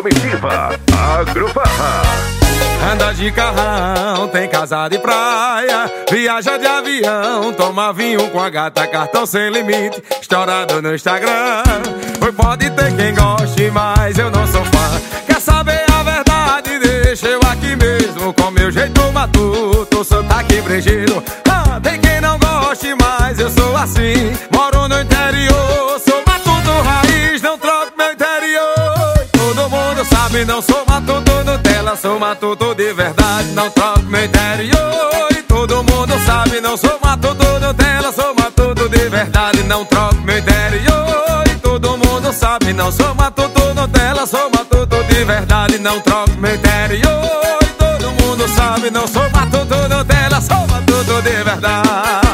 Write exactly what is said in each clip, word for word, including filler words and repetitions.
Comitiva Agrofarra. Anda de carrão, tem casa de praia, viaja de avião, toma vinho com a gata, cartão sem limite, estourado no Instagram. Pois pode ter quem goste, mas eu não sou fã. Quer saber a verdade? Deixa eu aqui mesmo, com meu jeito matuto, sotaque brejeiro. Ah, tem quem não goste, mas eu sou assim. Moro no interior, sou matuto raiz, não troco meu interior. Todo mundo sabe, não sou matuto Nutella, sou matuto de verdade, não troco meu interior. E todo mundo sabe, não sou matuto Nutella, sou matuto de verdade, não troco meu interior. E todo mundo sabe, não sou matuto Nutella, sou matuto de verdade, não troco meu interior. E todo mundo sabe, não sou matuto Nutella, sou matuto de verdade.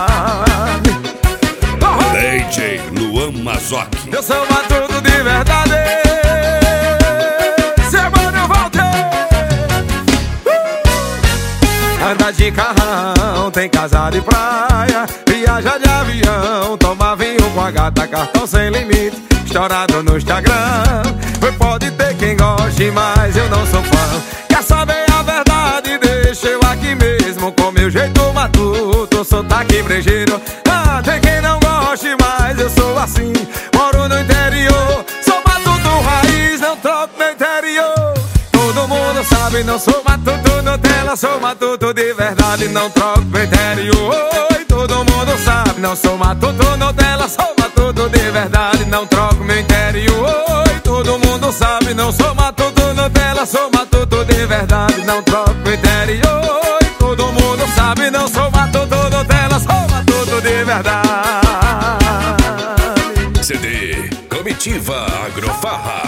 D J Luan Mazotti. Eu sou matuto de verdade. Anda de carrão, tem casa de praia, viaja de avião, toma vinho com a gata, cartão sem limite, estourado no Instagram. Pois pode ter quem goste, mas eu não sou fã. Quer saber a verdade? Deixa eu aqui mesmo, com meu jeito matuto, sotaque brejeiro. Ah, tem quem não goste, mas eu sou assim. Moro no interior, sou matuto raiz, não troco meu interior. Todo mundo sabe, não sou matuto Nutella, sou matuto de verdade, não troco meu interior. E todo mundo sabe, não sou matuto Nutella, sou matuto de verdade, não troco meu interior. E todo mundo sabe, não sou matuto Nutella, sou matuto de verdade, não troco meu interior. E todo mundo sabe, não sou matuto Nutella, sou matuto de verdade. C D Comitiva Agrofarra.